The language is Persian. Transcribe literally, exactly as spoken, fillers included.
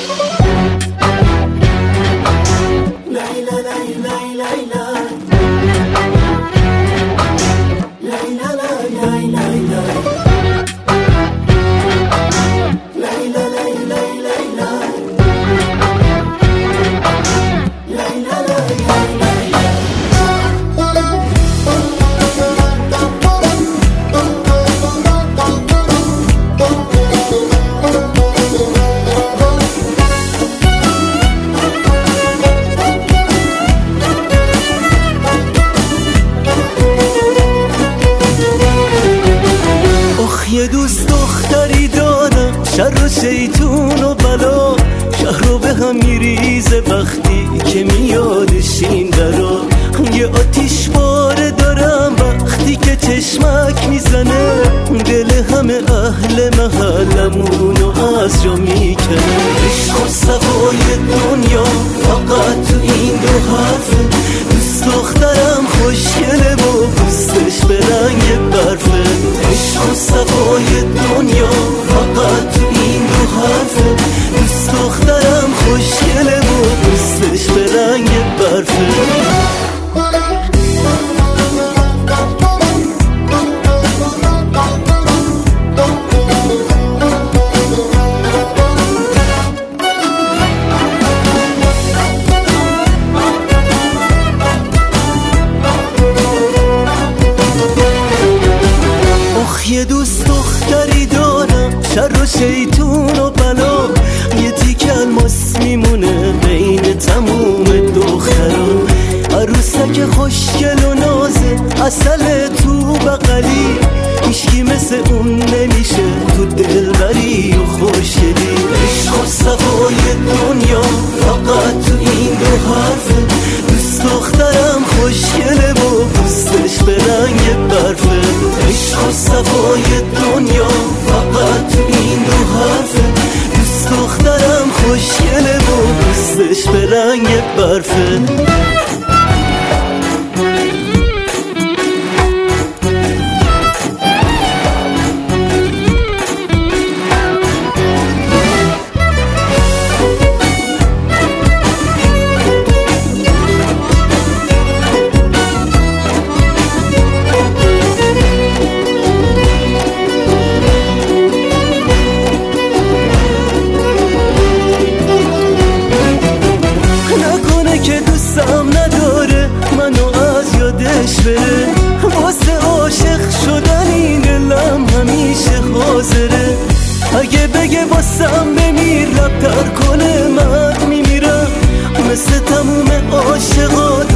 یه دوست دختری دارم، شر و شیطون و بلا شهر رو به هم میریزه وقتی که میادش این درا. یه آتیش باره دارم وقتی که چشمک میزنه، دل همه اهل محلمونو از جا میکنه. عشق و صفای دنیا فقط تو این دو حرفه، دوست دخترم خوشگله و پوستش به رنگ برفه. عشق و صفای دنیا فقط تو این دو حرفه، دوست دخترم خوشگله و پوستش به رنگ برفه. یه دوست دختری دارم، شر و شیطون و بلا یه تیک الماس میمونه بین تموم دختران. عروسک خوشگل و نازه عسل تو بغلی، هیچکی مثل اون نمیشه تو دلبری و خوشگلی. عشق و صفای دنیا فقط تو این دو حرفه، دوست دخترم خوشگله و پوستش به رنگ برفه. عشق و صفای دنیا فقط تو این دو حرفه، دوست دخترم خوشگله و پوستش به رنگ برفه. بره واسه عاشق شدن این دلم همیشه حاضره. اگه بگه واسم بمیر لب تر کنه من میمیرم، مثل تموم عاشقات